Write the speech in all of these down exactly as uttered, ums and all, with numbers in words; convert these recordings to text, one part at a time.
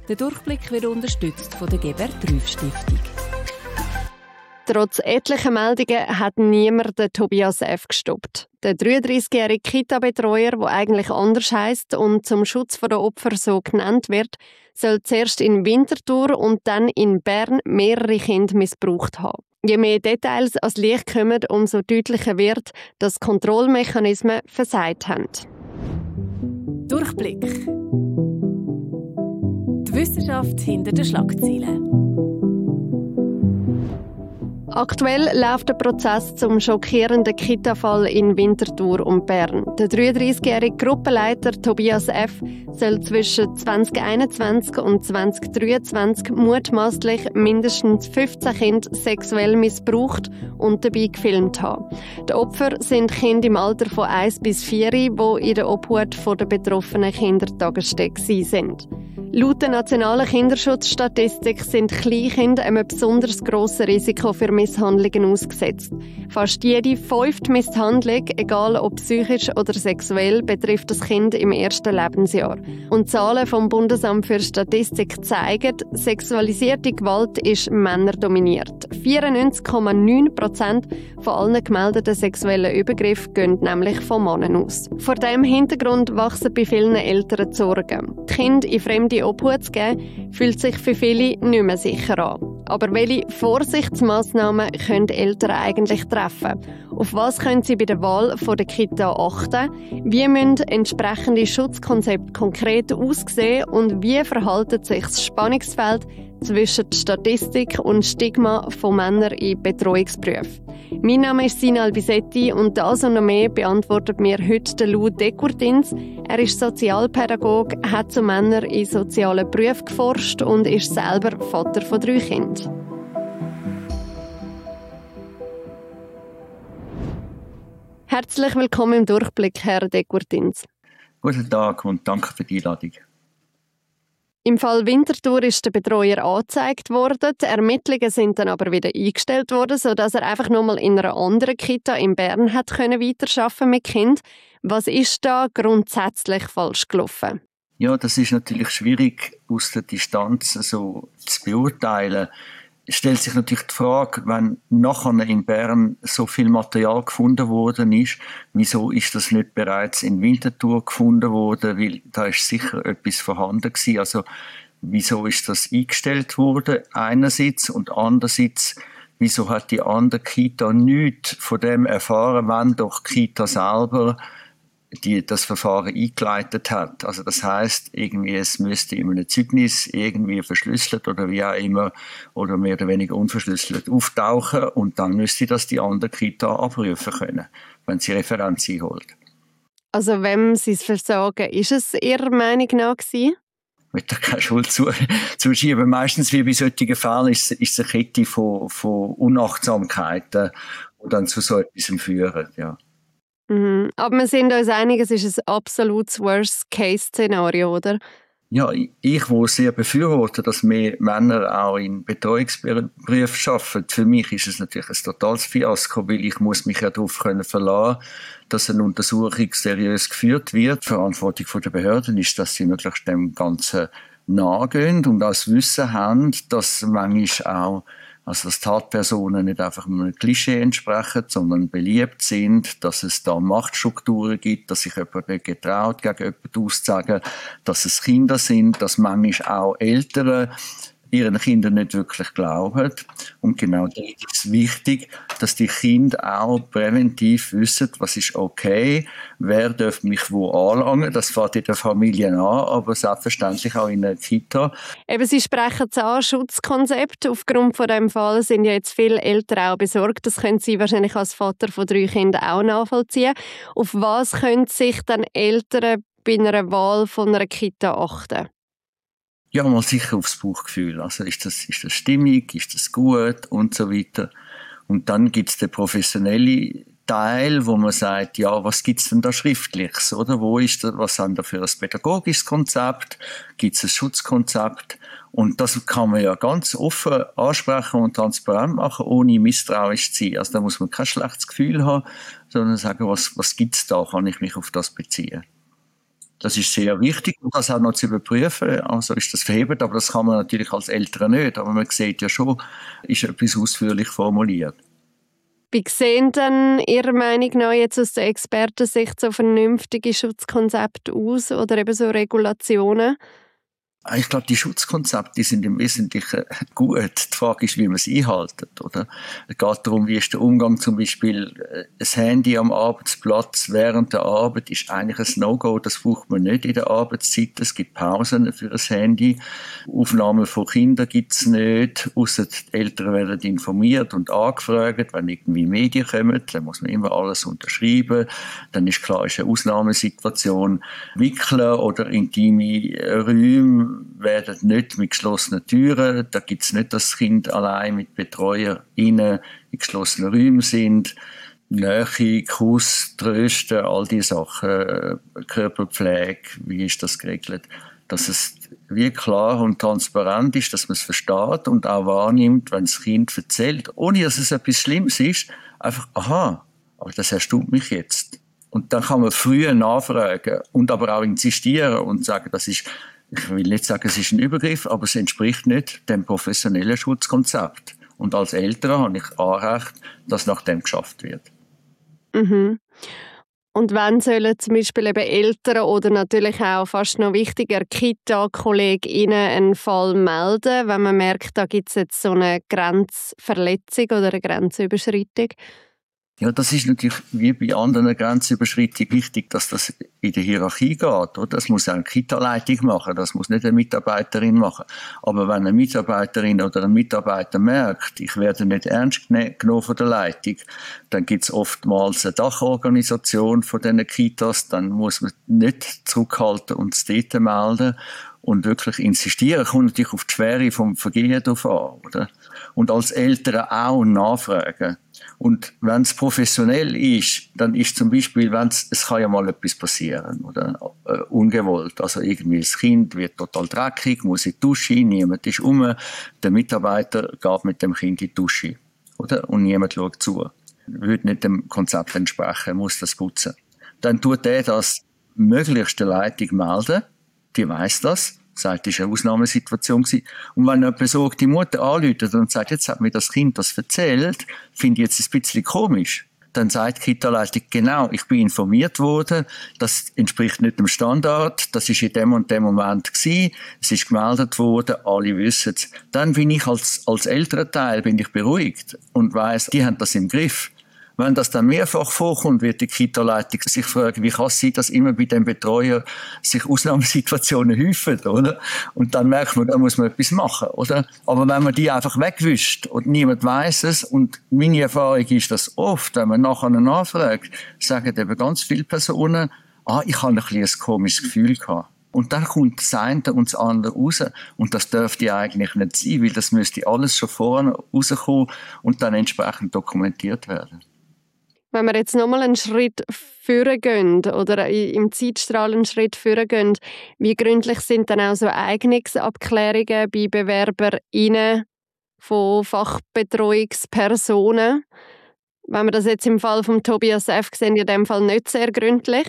Der Durchblick wird unterstützt von der Geber-Trüff-Stiftung. Trotz etlicher Meldungen hat niemand den Tobias F. gestoppt. Der dreiunddreissigjährige Kita-Betreuer, der eigentlich anders heisst und zum Schutz der Opfer so genannt wird, soll zuerst in Winterthur und dann in Bern mehrere Kinder missbraucht haben. Je mehr Details ans Licht kommen, umso deutlicher wird, dass Kontrollmechanismen versagt haben. Durchblick. Die Wissenschaft hinter den Schlagzeilen. Aktuell läuft der Prozess zum schockierenden Kita-Fall in Winterthur und Bern. Der dreiunddreissigjährige Gruppenleiter Tobias F. soll zwischen zwanzig einundzwanzig und zwanzig dreiundzwanzig mutmaßlich mindestens fünfzehn Kinder sexuell missbraucht und dabei gefilmt haben. Die Opfer sind Kinder im Alter von eins bis vier, die in der Obhut der betroffenen Kindertagesstätte sind. Laut der nationalen Kinderschutzstatistik sind Kleinkinder einem besonders grossen Risiko für Misshandlungen ausgesetzt. Fast jede fünfte Misshandlung, egal ob psychisch oder sexuell, betrifft das Kind im ersten Lebensjahr. Und Zahlen vom Bundesamt für Statistik zeigen, sexualisierte Gewalt ist männerdominiert. vierundneunzig Komma neun Prozent von allen gemeldeten sexuellen Übergriffen gehen nämlich von Männern aus. Vor diesem Hintergrund wachsen bei vielen Eltern die Sorgen. Die Kinder in fremde Obhut zu geben, fühlt sich für viele nicht mehr sicher an. Aber welche Vorsichtsmaßnahmen können Eltern eigentlich treffen? Auf was können sie bei der Wahl von der Kita achten? Wie müssen entsprechende Schutzkonzepte konkret aussehen? Und wie verhaltet sich das Spannungsfeld zwischen Statistik und Stigma von Männern in Betreuungsberufen? Mein Name ist Sina Albisetti und das und noch mehr beantwortet mir heute der Lou Decourtins. Er ist Sozialpädagoge, hat zu Männern in sozialen Berufen geforscht und ist selber Vater von drei Kindern. Herzlich willkommen im Durchblick, Herr Decourtins. Guten Tag und danke für die Einladung. Im Fall Winterthur ist der Betreuer angezeigt worden. Die Ermittlungen sind dann aber wieder eingestellt worden, sodass er einfach nochmal in einer anderen Kita in Bern hat können weiterarbeiten mit Kind. Was ist da grundsätzlich falsch gelaufen? Ja, das ist natürlich schwierig aus der Distanz so zu beurteilen. Es stellt sich natürlich die Frage, wenn nachher in Bern so viel Material gefunden worden ist, wieso ist das nicht bereits in Winterthur gefunden worden? Weil da ist sicher etwas vorhanden gewesen. Also wieso ist das eingestellt worden einerseits und andererseits wieso hat die andere Kita nichts von dem erfahren, wenn doch die Kita selber die das Verfahren eingeleitet hat. Also das heißt, irgendwie es müsste in einem Zeugnis irgendwie verschlüsselt oder wie auch immer oder mehr oder weniger unverschlüsselt auftauchen und dann müsste das die andere Kita abrufen können, wenn sie Referenz einholt. Also wem Sie es versagen, ist es Ihrer Meinung nach gewesen? Ich will da keine Schuld zu, zuschieben. Meistens wie bei solchen Fällen ist, ist es eine Kette von, von Unachtsamkeiten, die dann zu so etwas führen, ja. Mhm. Aber wir sind uns einig, es ist ein absolutes Worst-Case-Szenario, oder? Ja, ich, wo sehr befürworte, dass mehr Männer auch in Betreuungsberufen arbeiten. Für mich ist es natürlich ein totales Fiasko, weil ich muss mich ja darauf können verlassen, dass eine Untersuchung seriös geführt wird. Die Verantwortung der Behörden ist, dass sie möglichst dem Ganzen nachgehen und das Wissen haben, dass manchmal auch Also, dass Tatpersonen nicht einfach einem Klischee entsprechen, sondern beliebt sind, dass es da Machtstrukturen gibt, dass sich jemand nicht getraut, gegen jemanden auszusagen, dass es Kinder sind, dass manchmal auch Eltern ihren Kindern nicht wirklich glauben. Und genau da ist es wichtig, dass die Kinder auch präventiv wissen, was ist okay, wer darf mich wo anlangen. Das fängt in der Familie an, aber selbstverständlich auch in der Kita. Eben, Sie sprechen es an, Schutzkonzept. Aufgrund von diesem Fall sind ja jetzt viele Eltern auch besorgt. Das können Sie wahrscheinlich als Vater von drei Kindern auch nachvollziehen. Auf was können sich dann Eltern bei einer Wahl von einer Kita achten? Ja, mal sicher aufs Bauchgefühl. Also ist das, ist das stimmig, ist das gut und so weiter. Und dann gibt's den professionellen Teil, wo man sagt, ja, was gibt's denn da Schriftliches, oder? Wo ist das, was haben da für ein pädagogisches Konzept? Gibt's ein Schutzkonzept? Und das kann man ja ganz offen ansprechen und transparent machen, ohne misstrauisch zu sein. Also da muss man kein schlechtes Gefühl haben, sondern sagen, was, was gibt's da? Kann ich mich auf das beziehen? Das ist sehr wichtig und das auch noch zu überprüfen. Also ist das verhebt, aber das kann man natürlich als Eltern nicht. Aber man sieht ja schon, ist etwas ausführlich formuliert. Wie sehen denn Ihrer Meinung nach jetzt aus der Expertensicht so vernünftige Schutzkonzepte aus oder eben so Regulationen? Ich glaube, die Schutzkonzepte die sind im Wesentlichen gut. Die Frage ist, wie man sie einhält. Oder? Es geht darum, wie ist der Umgang zum Beispiel, das Handy am Arbeitsplatz während der Arbeit ist eigentlich ein No-Go. Das braucht man nicht in der Arbeitszeit. Es gibt Pausen für das Handy. Aufnahmen von Kindern gibt es nicht. Ausser die Eltern werden informiert und angefragt. Wenn irgendwie Medien kommen, dann muss man immer alles unterschreiben. Dann ist klar, ist eine Ausnahmesituation. Wickeln oder intime Räume werden nicht mit geschlossenen Türen. Da gibt es nicht, dass das Kind allein mit Betreuer innen in geschlossenen Räumen sind. Nähe, Kuss, Trösten, all diese Sachen, Körperpflege, wie ist das geregelt? Dass es wie klar und transparent ist, dass man es versteht und auch wahrnimmt, wenn das Kind erzählt, ohne dass es etwas Schlimmes ist, einfach, aha, aber das erstaunt mich jetzt. Und dann kann man früher nachfragen und aber auch insistieren und sagen, das ist, ich will nicht sagen, es ist ein Übergriff, aber es entspricht nicht dem professionellen Schutzkonzept. Und als Eltern habe ich Anrecht, dass nach dem geschafft wird. Mhm. Und wann sollen zum Beispiel eben Eltern oder natürlich auch fast noch wichtiger Kita-KollegInnen einen Fall melden, wenn man merkt, da gibt es jetzt so eine Grenzverletzung oder eine Grenzüberschreitung? Ja, das ist natürlich wie bei anderen Grenzüberschreitungen wichtig, dass das in der Hierarchie geht. Oder? Das muss eine Kita-Leitung machen, das muss nicht eine Mitarbeiterin machen. Aber wenn eine Mitarbeiterin oder ein Mitarbeiter merkt, ich werde nicht ernst genommen von der Leitung, dann gibt es oftmals eine Dachorganisation von diesen Kitas, dann muss man nicht zurückhalten und es dort melden und wirklich insistieren. Kommt natürlich auf die Schwere vom Vergehen drauf an, oder? Und als Eltern auch nachfragen. Und wenn es professionell ist, dann ist zum Beispiel, wenn's, es kann ja mal etwas passieren, oder? Äh, ungewollt. Also irgendwie das Kind wird total dreckig, muss in die Dusche, niemand ist um, der Mitarbeiter geht mit dem Kind in die Dusche, oder? Und niemand schaut zu. Würde nicht dem Konzept entsprechen, muss das putzen. Dann tut er das möglichst der Leitung melden, die weiss das, sagt, es war eine Ausnahmesituation gewesen. Und wenn jemand so die Mutter anruft und sagt, jetzt hat mir das Kind das erzählt, finde ich jetzt ein bisschen komisch. Dann sagt die Kita-Leitung, genau, ich bin informiert worden, das entspricht nicht dem Standard, das ist in dem und dem Moment gewesen, es ist gemeldet worden, alle wissen es. Dann bin ich als, als älterer Teil bin ich beruhigt und weiss, die haben das im Griff. Wenn das dann mehrfach vorkommt, wird die Kita-Leitung sich fragen, wie kann es sein, dass immer bei dem Betreuer sich Ausnahmesituationen häufen, oder? Und dann merkt man, da muss man etwas machen, oder? Aber wenn man die einfach wegwischt und niemand weiss es, und meine Erfahrung ist, dass oft, wenn man nachher nachfragt, sagen eben ganz viele Personen, ah, ich habe ein bisschen ein komisches Gefühl gehabt. Und dann kommt das eine und das andere raus. Und das dürfte eigentlich nicht sein, weil das müsste alles schon vorne rauskommen und dann entsprechend dokumentiert werden. Wenn wir jetzt nochmal einen Schritt vorher gehen oder im Zeitstrahl einen Schritt vorher gehen, wie gründlich sind dann auch so Eignungsabklärungen bei BewerberInnen von Fachbetreuungspersonen? Wenn wir das jetzt im Fall von Tobias F. sehen, in dem Fall nicht sehr gründlich.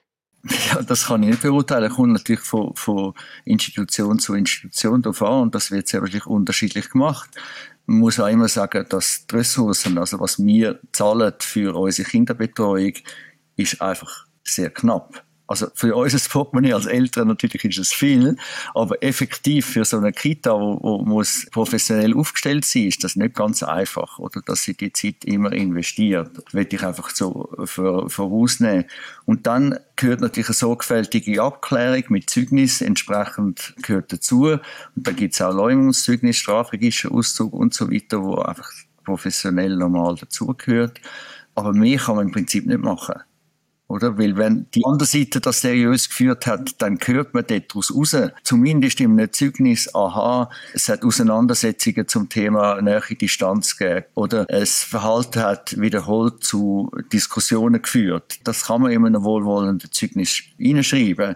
Ja, das kann ich nicht beurteilen. Das kommt natürlich von, von Institution zu Institution drauf an und das wird sehr wirklich unterschiedlich gemacht. Man muss auch immer sagen, dass die Ressourcen, also was wir zahlen für unsere Kinderbetreuung, ist einfach sehr knapp. Also für uns als Portemonnaie als Eltern natürlich ist es viel, aber effektiv für so eine Kita, wo, wo muss professionell aufgestellt sein, ist das nicht ganz einfach, oder dass sie die Zeit immer investiert. Das will ich einfach so vorausnehmen. Und dann gehört natürlich eine sorgfältige Abklärung mit Zeugnis, entsprechend gehört dazu. Und da gibt es auch Leumungszeugnis, Strafregisterauszug und so weiter, wo einfach professionell normal dazugehört. Aber mehr kann man im Prinzip nicht machen. Oder? Weil wenn die andere Seite das seriös geführt hat, dann hört man daraus raus, zumindest in einem Zeugnis, aha, es hat Auseinandersetzungen zum Thema Nähe Distanz gegeben oder das Verhalten hat wiederholt zu Diskussionen geführt. Das kann man in einem wohlwollenden Zeugnis hineinschreiben.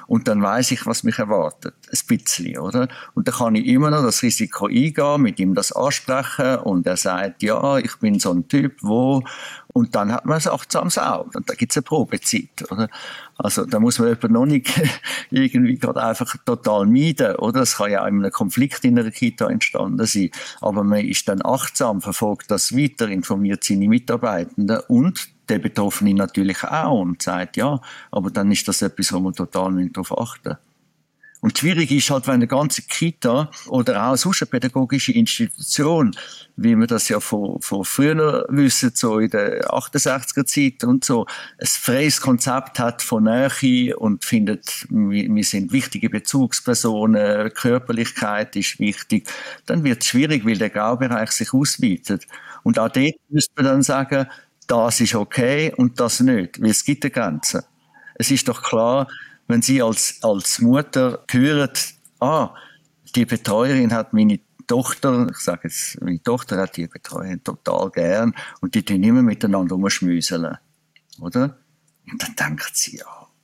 Und dann weiss ich, was mich erwartet. Ein bisschen, oder? Und dann kann ich immer noch das Risiko eingehen, mit ihm das ansprechen und er sagt, ja, ich bin so ein Typ, wo... Und dann hat man ein achtsames Auge. Und da gibt es eine Probezeit, oder? Also da muss man jemanden noch nicht irgendwie gerade einfach total meiden, oder? Es kann ja auch in einem Konflikt in einer Kita entstanden sein. Aber man ist dann achtsam, verfolgt das weiter, informiert seine Mitarbeitenden und der Betroffene natürlich auch und sagt, ja, aber dann ist das etwas, wo man total nicht darauf achten muss. Und schwierig ist halt, wenn eine ganze Kita oder auch sonst eine pädagogische Institution, wie wir das ja von, von früher wissen, so in der achtundsechziger Zeit und so, ein freies Konzept hat von Nähe und findet, wir, wir sind wichtige Bezugspersonen, Körperlichkeit ist wichtig, dann wird es schwierig, weil der Graubereich sich ausweitet. Und auch dort müsste man dann sagen, das ist okay und das nicht, weil es gibt eine Grenze. Es ist doch klar, wenn Sie als, als Mutter hören, ah, die Betreuerin hat meine Tochter, ich sage jetzt, meine Tochter hat die Betreuerin total gern und die tun immer miteinander rumschmüseln, oder? Und dann denkt sie, ja,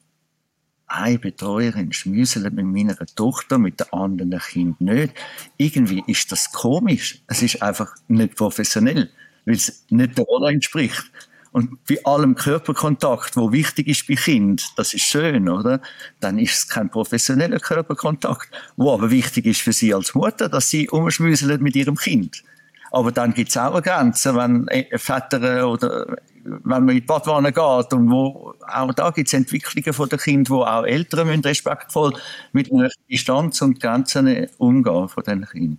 eine Betreuerin schmüselt mit meiner Tochter, mit der anderen Kind nicht. Irgendwie ist das komisch. Es ist einfach nicht professionell, weil es nicht der Rolle entspricht. Und bei allem Körperkontakt, wo wichtig ist bei Kind, das ist schön, oder? Dann ist es kein professioneller Körperkontakt, wo aber wichtig ist für sie als Mutter, dass sie umschmüselt mit ihrem Kind. Aber dann gibt es auch eine Grenze, wenn Väter oder wenn man in die Badwanne geht und wo, auch da gibt es Entwicklungen von den Kindern, wo auch Eltern müssen respektvoll mit einer Distanz und Grenzen umgehen von diesen Kindern.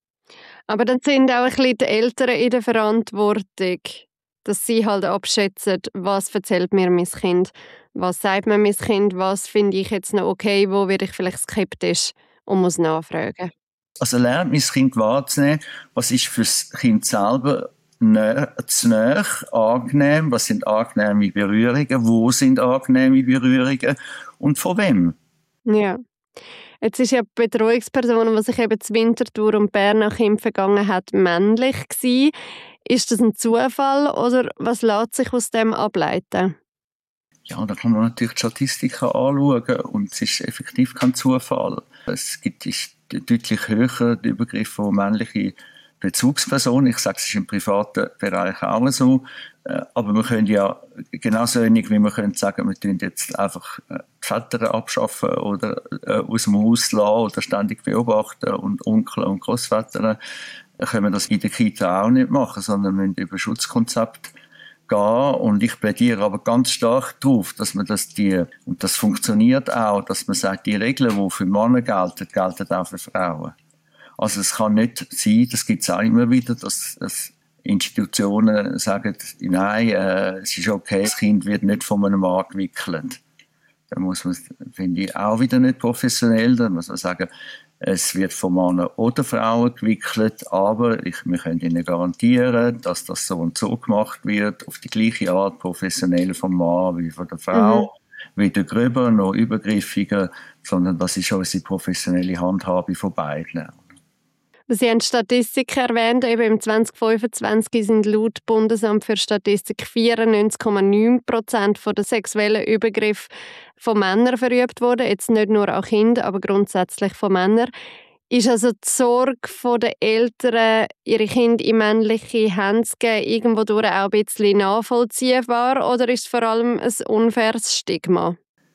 Aber dann sind auch ein bisschen die Eltern in der Verantwortung, dass sie halt abschätzen, was erzählt mir mein Kind, was sagt mir mein Kind, was finde ich jetzt noch okay, wo werde ich vielleicht skeptisch und muss nachfragen. Also lernt mein Kind wahrzunehmen, was ist für das Kind selber näher, zu näher, angenehm, was sind angenehme Berührungen, wo sind angenehme Berührungen und von wem. Ja. Jetzt ist ja die Betreuungsperson, die sich eben zu Winterthur und Bern nach Kind vergangen hat, männlich gewesen. Ist das ein Zufall oder was lässt sich aus dem ableiten? Ja, da kann man natürlich die Statistiken anschauen und es ist effektiv kein Zufall. Es gibt ist deutlich höher die Übergriffe von männlichen Bezugspersonen. Ich sage, es ist im privaten Bereich auch so. Aber wir können ja genauso wenig, wie wir können sagen, wir tun jetzt einfach die Väter abschaffen oder aus dem Haus lassen oder ständig beobachten und Onkel und Großväter, können wir das in der Kita auch nicht machen, sondern wir müssen über Schutzkonzept gehen. Und ich plädiere aber ganz stark darauf, dass man das die, und das funktioniert auch, dass man sagt, die Regeln, die für Männer gelten, gelten auch für Frauen. Also es kann nicht sein, das gibt es auch immer wieder, dass, dass Institutionen sagen, nein, äh, es ist okay, das Kind wird nicht von einem Mann gewickelt. Da muss man, finde ich, auch wieder nicht professionell, da muss man sagen, es wird von Männern oder Frauen gewickelt, aber ich, wir können Ihnen garantieren, dass das so und so gemacht wird, auf die gleiche Art professionell vom Mann wie von der Frau, mhm. weder gröber noch übergriffiger, sondern das ist unsere professionelle Handhabung von beiden. Sie haben Statistiken erwähnt, eben im zwanzig fünfundzwanzig sind laut Bundesamt für Statistik vierundneunzig Komma neun Prozent der sexuellen Übergriffe von Männern verübt worden. Jetzt nicht nur an Kinder, aber grundsätzlich von Männern. Ist also die Sorge der Eltern, ihre Kinder in männliche Hände zu geben, irgendwo durch auch ein bisschen nachvollziehbar oder ist es vor allem ein unfaires Stigma?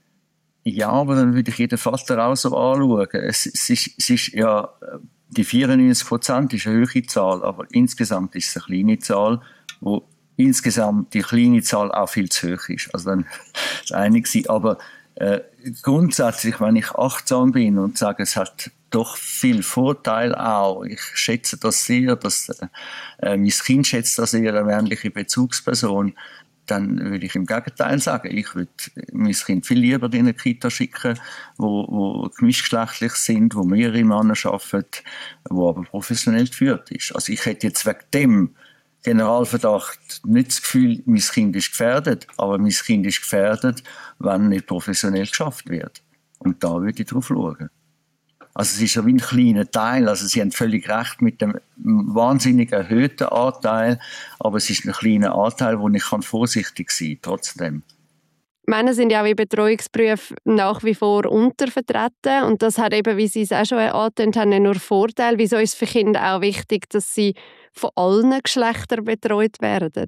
Ja, aber dann würde ich jeden Vater auch so anschauen. Es, es, ist, es ist ja... Die vierundneunzig Prozent ist eine hohe Zahl, aber insgesamt ist es eine kleine Zahl, wo insgesamt die kleine Zahl auch viel zu hoch ist. Also dann das eine gewesen. Aber äh, grundsätzlich, wenn ich achtsam bin und sage, es hat doch viel Vorteil auch. Ich schätze das sehr, dass äh, mein Kind schätzt das sehr, eine männliche Bezugsperson. Dann würde ich im Gegenteil sagen, ich würde mein Kind viel lieber in eine Kita schicken, wo, wo gemischtgeschlechtlich sind, wo mehrere Männer arbeiten, wo aber professionell geführt ist. Also ich hätte jetzt wegen dem Generalverdacht nicht das Gefühl, mein Kind ist gefährdet, aber mein Kind ist gefährdet, wenn nicht professionell geschafft wird. Und da würde ich drauf schauen. Also es ist ja wie ein kleiner Teil, also Sie haben völlig recht mit dem wahnsinnig erhöhten Anteil, aber es ist ein kleiner Anteil, wo ich vorsichtig sein kann, trotzdem. Männer sind ja auch in Betreuungsberufen nach wie vor untervertreten und das hat eben, wie Sie es auch schon angetönt haben, nicht nur Vorteile. Wieso ist es für Kinder auch wichtig, dass sie von allen Geschlechtern betreut werden?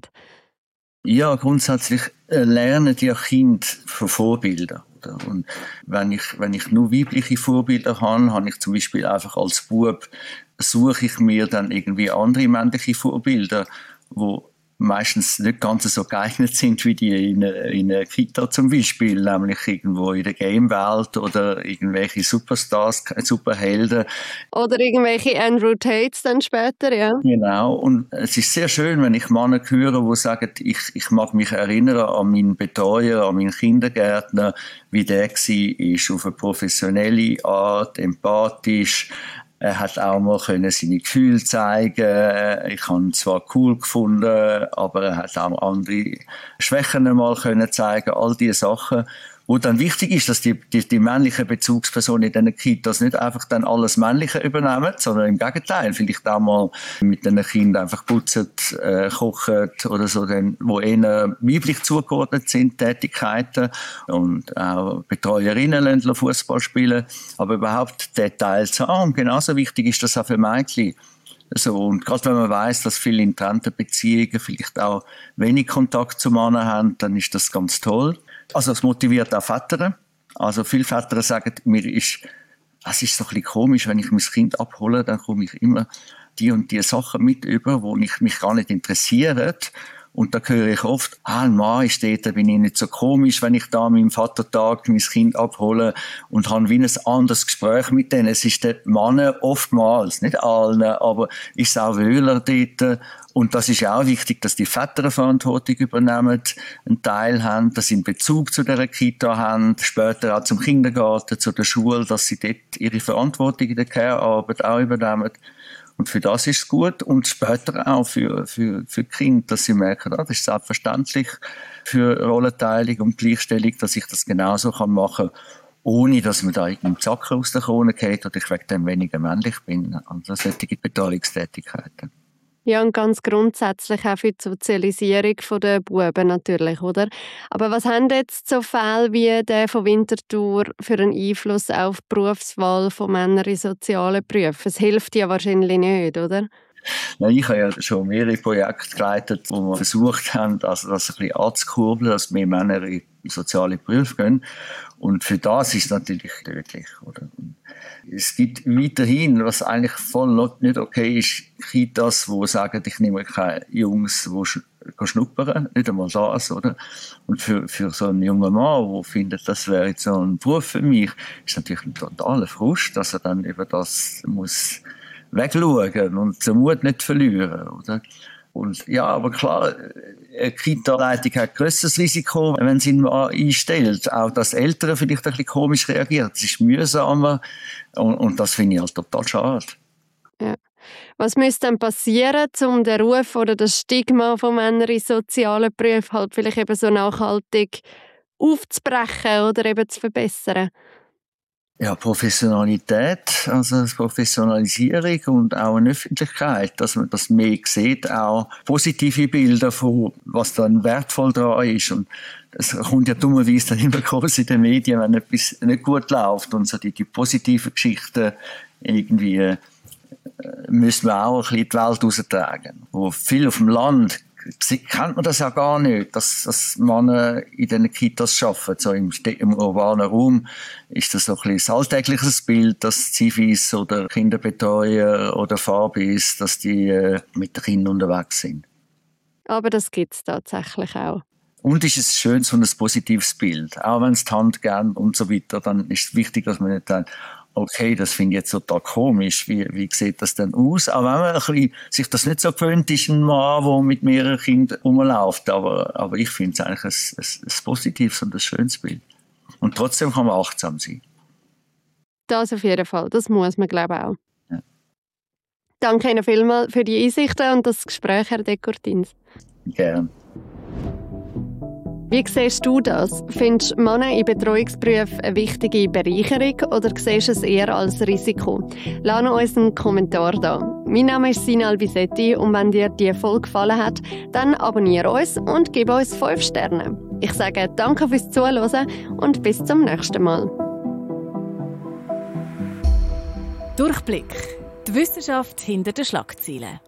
Ja, grundsätzlich lernen die Kinder von Vorbildern. Und wenn ich, wenn ich nur weibliche Vorbilder habe, habe ich zum Beispiel einfach als Bub, suche ich mir dann irgendwie andere männliche Vorbilder, die meistens nicht ganz so geeignet sind wie die in einer, in einer Kita zum Beispiel, nämlich irgendwo in der Game-Welt oder irgendwelche Superstars, Superhelden. Oder irgendwelche Andrew Tates dann später, ja. Genau, und es ist sehr schön, wenn ich Männer höre, die sagen, ich, ich mag mich erinnern an meinen Betreuer, an meinen Kindergärtner, wie der war, auf eine professionelle Art, empathisch. Er hat auch mal können seine Gefühle zeigen. Ich habe ihn zwar cool gefunden, aber er hat auch andere Schwächen mal können zeigen. All diese Sachen, wo dann wichtig ist, dass die, die, die männlichen Bezugspersonen in diesen Kitas nicht einfach dann alles Männliche übernehmen, sondern im Gegenteil, vielleicht auch mal mit den Kindern einfach putzen, äh, kochen oder so, dann, wo eher weiblich zugeordnet sind, Tätigkeiten, und auch Betreuerinnen lassen Fußball spielen, aber überhaupt den Teil zu haben. Genauso wichtig ist das auch für Mädchen. So, und gerade wenn man weiss, dass viele in getrennten Beziehungen vielleicht auch wenig Kontakt zu Männern haben, dann ist das ganz toll. Also es motiviert auch Väter. Also viele Väter sagen, mir ist, es ist so ein bisschen komisch, wenn ich mein Kind abhole, dann komme ich immer die und die Sachen mit über, wo ich mich gar nicht interessiert. Und da höre ich oft, ah, ein Mann ist dort, da bin ich nicht so komisch, wenn ich da an meinem Vatertag mein Kind abhole und habe wie ein anderes Gespräch mit denen. Es ist der Mann oftmals, nicht allen, aber ist auch wöhler dort. Und das ist auch wichtig, dass die Väter eine Verantwortung übernehmen, einen Teil haben, dass sie einen Bezug zu dieser Kita haben, später auch zum Kindergarten, zu der Schule, dass sie dort ihre Verantwortung in der Care-Arbeit auch übernehmen. Und für das ist es gut und später auch für, für, für die Kinder, dass sie merken, ah, das ist selbstverständlich für Rollenteilung und Gleichstellung, dass ich das genauso machen kann, ohne dass man da irgendwie im Zacken aus der Krone geht oder ich wegen dem weniger männlich bin. Also solche Betreuungstätigkeiten. Ja, und ganz grundsätzlich auch für die Sozialisierung der Buben natürlich, oder? Aber was haben jetzt so Fälle wie der von Winterthur für einen Einfluss auf die Berufswahl von Männern in sozialen Berufen? Es hilft ja wahrscheinlich nicht, oder? Nein, ich habe ja schon mehrere Projekte geleitet, wo wir versucht haben, also das ein bisschen anzukurbeln, dass mehr Männer in soziale Berufe gehen. Und für das ist es natürlich tödlich, oder? Es gibt weiterhin, was eigentlich voll nicht okay ist, Kitas, die sagen, ich nehme keine Jungs, die schnuppern, nicht einmal das, oder? Und für, für so einen jungen Mann, der findet, das wäre jetzt so ein Beruf für mich, ist natürlich ein totaler Frust, dass er dann über das muss wegschauen und den Mut nicht verlieren, oder? Und ja, aber klar, eine Kita-Leitung hat ein grösseres Risiko, wenn sie ihn einstellt. Auch dass Eltern vielleicht ein bisschen komisch reagieren. Das ist mühsamer und, und das finde ich halt total schade. Ja. Was müsste dann passieren, um den Ruf oder das Stigma von Männern in sozialen Berufen halt vielleicht eben so nachhaltig aufzubrechen oder eben zu verbessern? Ja, Professionalität, also Professionalisierung und auch eine Öffentlichkeit, dass man das mehr sieht, auch positive Bilder von, was dann wertvoll daran ist. Und es kommt ja dummerweise dann immer groß in den Medien, wenn etwas nicht gut läuft und so die, die positiven Geschichten irgendwie äh, müssen wir auch ein bisschen in die Welt raustragen. Wo viel auf dem Land kennt man das ja gar nicht, dass, dass Männer in diesen Kitas arbeiten. So im, im urbanen Raum ist das so ein bisschen ein alltägliches Bild, dass Zivis oder Kinderbetreuer oder Fabis, dass die äh, mit den Kindern unterwegs sind. Aber das gibt es tatsächlich auch. Und ist es schön, so ein positives Bild. Auch wenn es die Hand gern und so weiter, dann ist es wichtig, dass man nicht dann okay, das finde ich jetzt total komisch, wie, wie sieht das denn aus? Auch wenn man ein bisschen, sich das nicht so gewöhnt ist, ein Mann, der mit mehreren Kindern rumläuft, aber, aber ich finde es eigentlich ein, ein, ein positives und ein schönes Bild. Und trotzdem kann man achtsam sein. Das auf jeden Fall, das muss man, glaube ich, auch. Ja. Danke Ihnen vielmals für die Einsichten und das Gespräch, Herr de Courtins. Gerne. Wie siehst du das? Findest du Männer in Betreuungsberufen eine wichtige Bereicherung oder siehst du es eher als Risiko? Lass uns einen Kommentar da. Mein Name ist Sina Albisetti und wenn dir die Folge gefallen hat, dann abonniere uns und gib uns fünf Sterne. Ich sage danke fürs Zuhören und bis zum nächsten Mal. Durchblick. Die Wissenschaft hinter den Schlagzeilen.